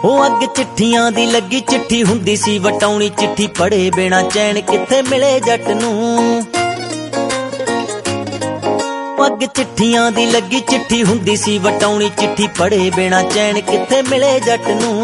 ਉਹ ਅੱਗ ਚਿੱਠੀਆਂ ਦੀ ਲੱਗੀ चिट्ठी ਹੁੰਦੀ ਸੀ ਵਟਾਉਣੀ चिट्ठी पढ़े बिना चैन किथे मिले जट नूं ਅੱਗ ਚਿੱਠੀਆਂ ਦੀ ਲੱਗੀ चिट्ठी ਹੁੰਦੀ ਸੀ ਵਟਾਉਣੀ चिट्ठी पढ़े बिना चैन किथे मिले जट नूं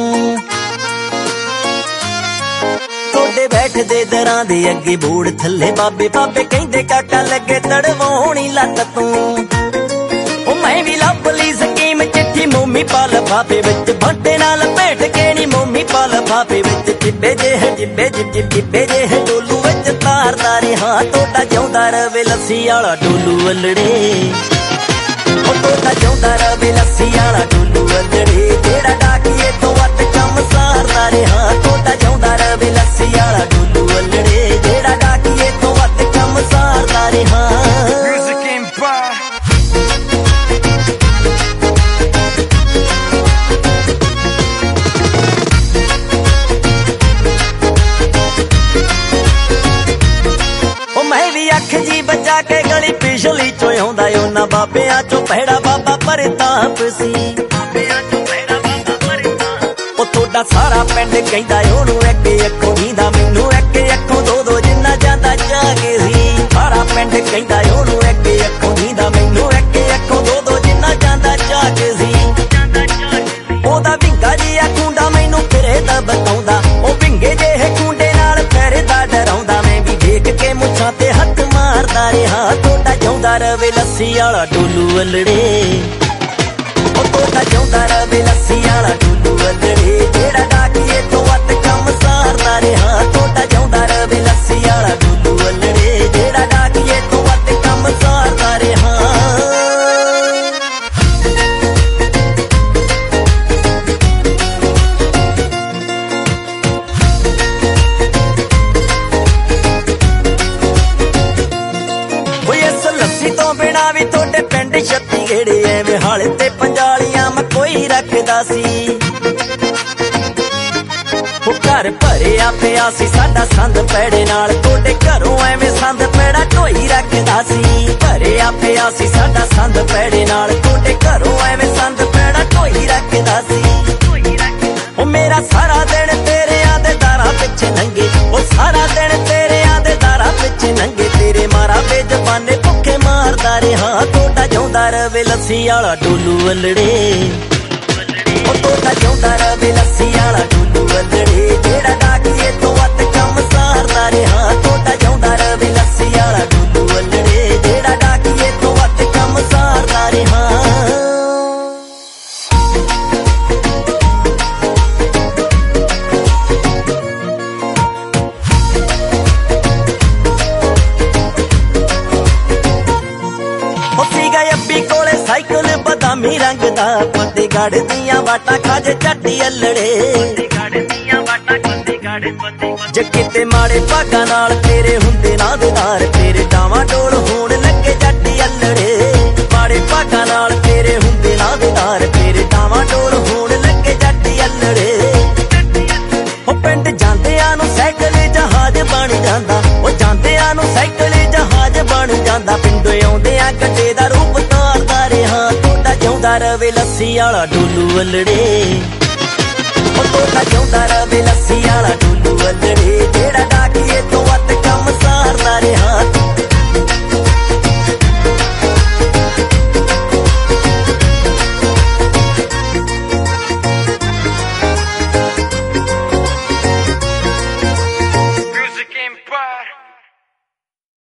टोडे बैठदे दरां दे अगे बूड़ थल्ले बाबे बाबे कहंदे काका लगे तड़वाउणी लत तूं ओ मैं भी लभ लई स्कीम चिट्ठी मोमी पा लफाफे विच भांडे नाल भेट के नी मोमी पा लफाफे विच जिब्बे जे जिब्बे जे डोलू विच तारदा रिहा तोड़ा जिउंदा रवे लस्सी वाला डोलू अल्लड़े ओ तोड़ा जिउंदा रवे लस्सी वाला डोलू अल्लड़े जेड़ा डाकिए तो वट कम सारदा रिहा तोड़ा जिउंदा रवे लस्सी वाला डोलू अल्लड़े जेड़ा डाकिए तो वट कम सारदा रिहा अख जी बचा के गली पिछली चो आउंदा उन्हां बाबियां चो पैड़ा बाबा परताप सी ओ तोड़ा सारा पिंड कहंदा ओनू एक अखों दींदा मैनू एक अखों दो दो जिन्ना जांदा जागे सी सारा पिंड कहंदा ओनू एक अखों दींदा मैनू एक अखों दो दो जिन्ना जांदा जागे सी ओदा विंगा जिहा कुंडा मैनू फिरे दा बताउंदा ओ विंगे जेहे कुंडे नाल फिरदा डराउंदा मैं भी देख के मुछां ते हथ मारदा रिहा तोड़ा जिउंदा रवे लस्सी वाला डोलू अल्लड़े ओ तोड़ा जिउंदा रवे लस्सी वाला डोलू अल्लड़े जेड़ा डाकिए तो वट कम सारदा रिहा तोड़ा जिउंदा रवे लस्सी वाला डोलू अल्लड़े जेड़ा डाकिए तो वट कम सारदा रिहा बिना भी तोड़े पिंड छत्ती गेड़े एवें हाले ते पंजालियां मैं कोई रखदा सी घर भरिया पिया सी साडा संद पैड़े नाल तोड़े घरों एवें संद पैड़ा ढोई रखदा सी भरिया पिया सी साडा संद पैड़े नाल तोड़े घरों एवें संद पैड़ा ढोई रखदा सी ओ मेरा सारा दिन तेरे आदे दारां पिछे नंगे ओ सारा दिन तेरे आदे दारां पिछे नंगे तेरे मारा बेजबाने भुखे मारदा रिहा तोड़ा जिउंदा रवे लस्सी वाला डोलू अल्लड़े ओ तोड़ा जिउंदा रवे लस्सी वाला डोलू अल्लड़े जेड़ा डाकिए तो वट कम सारदा रिहा तोड़ा जिउंदा रवे लस्सी वाला डोलू अल्लड़े जेड़ा डाकिए तो वट कम सारदा रिहा साइकिल बदामी रंग दा फतेहगढ़ दियां वाटा खाजे झट्टी अल्लड़े जे किते माड़े भागां नाल तेरे हुंदे नादेदार तेरे डावां डोल होण लगे झट्टी अल्लड़े माड़े भागां नाल तेरे हुंदे नादेदार तेरे डावां डोल होण लगे झट्टी अल्लड़े ओ पिंड जांदियां नूं साइकिल जहाज बण जांदा ओ जांदियां नूं साइकिल जहाज बण जांदा पिंडों आउंदियां गड्डे दा रूप तारदा रिहा तोड़ा जिउंदा रवे लस्सी वाला डोलू अल्लड़े ओ तोड़ा जिउंदा रवे लस्सी वाला डोलू अल्लड़े